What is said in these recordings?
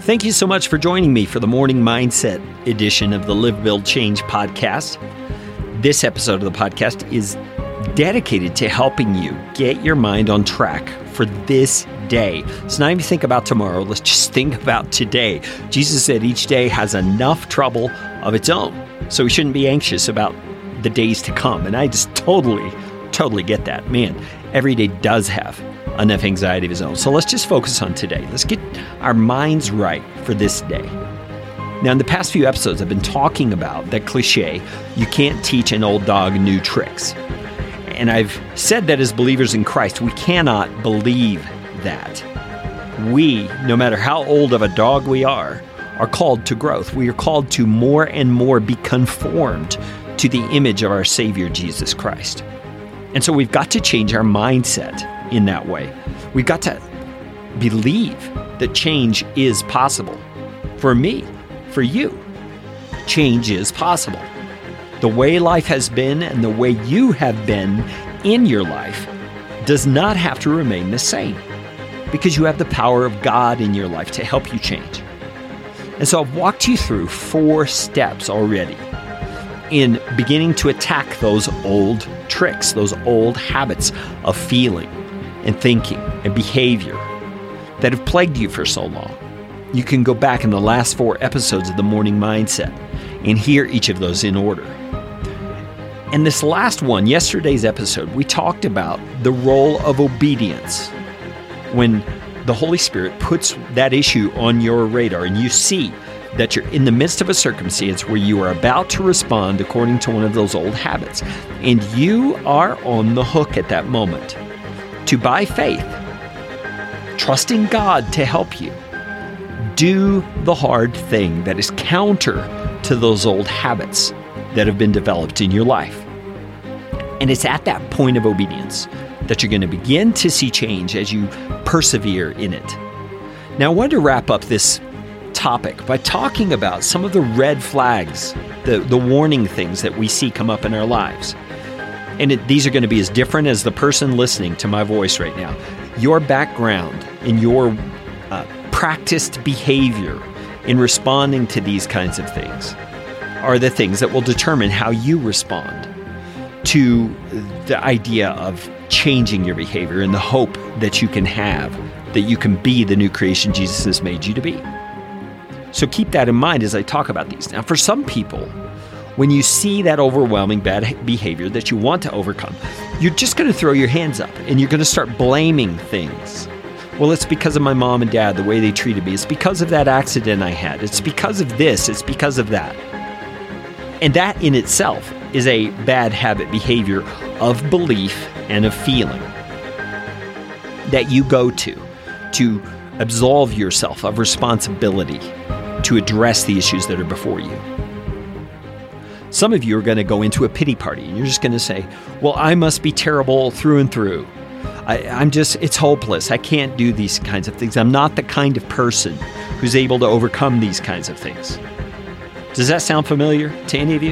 Thank you so much for joining me for the Morning Mindset edition of the Live, Build, Change podcast. This episode of the podcast is dedicated to helping you get your mind on track for this day. So not even think about tomorrow. Let's just think about today. Jesus said each day has enough trouble of its own, so we shouldn't be anxious about the days to come. And I just totally get that. Man, every day does have enough anxiety of its own. So let's just focus on today. Let's get our minds right for this day. Now, in the past few episodes, I've been talking about that cliche, you can't teach an old dog new tricks. And I've said that as believers in Christ, we cannot believe that. We, no matter how old of a dog we are called to growth. We are called to more and more be conformed to the image of our Savior, Jesus Christ. And so we've got to change our mindset in that way. We've got to believe that change is possible. For me, for you, change is possible. The way life has been and the way you have been in your life does not have to remain the same, because you have the power of God in your life to help you change. And so I've walked you through 4 steps already in beginning to attack those old tricks, those old habits of feeling and thinking and behavior that have plagued you for so long. You can go back in the last 4 episodes of the Morning Mindset and hear each of those in order. And this last one, yesterday's episode, we talked about the role of obedience. When the Holy Spirit puts that issue on your radar and you see that you're in the midst of a circumstance where you are about to respond according to one of those old habits, and you are on the hook at that moment to, by faith, trusting God to help you, do the hard thing that is counter to those old habits that have been developed in your life. And it's at that point of obedience that you're going to begin to see change as you persevere in it. Now, I wanted to wrap up this topic by talking about some of the red flags, the warning things that we see come up in our lives. And these are going to be as different as the person listening to my voice right now. Your background and your practiced behavior in responding to these kinds of things are the things that will determine how you respond to the idea of changing your behavior and the hope that you can have, that you can be the new creation Jesus has made you to be. So keep that in mind as I talk about these. Now, for some people, when you see that overwhelming bad behavior that you want to overcome, you're just going to throw your hands up and you're going to start blaming things. Well, it's because of my mom and dad, the way they treated me. It's because of that accident I had. It's because of this. It's because of that. And that in itself is a bad habit behavior of belief and of feeling that you go to absolve yourself of responsibility to address the issues that are before you. Some of you are going to go into a pity party and you're just going to say, well, I must be terrible through and through. It's hopeless. I can't do these kinds of things. I'm not the kind of person who's able to overcome these kinds of things. Does that sound familiar to any of you?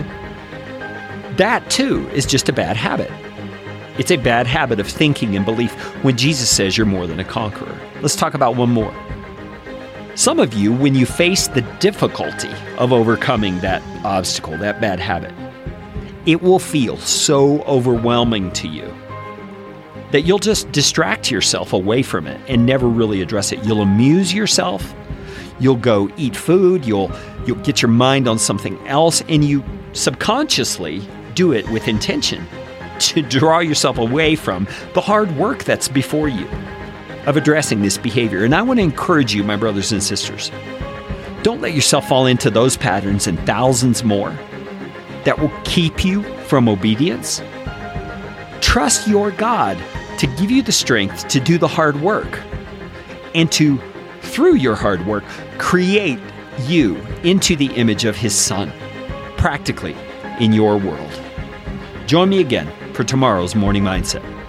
That too is just a bad habit. It's a bad habit of thinking and belief when Jesus says you're more than a conqueror. Let's talk about one more. Some of you, when you face the difficulty of overcoming that obstacle, that bad habit, it will feel so overwhelming to you that you'll just distract yourself away from it and never really address it. You'll amuse yourself. You'll go eat food. You'll get your mind on something else, and you subconsciously do it with intention to draw yourself away from the hard work that's before you of addressing this behavior. And I want to encourage you, my brothers and sisters, don't let yourself fall into those patterns and thousands more that will keep you from obedience. Trust your God to give you the strength to do the hard work and to, through your hard work, create you into the image of His Son, practically in your world. Join me again for tomorrow's Morning Mindset.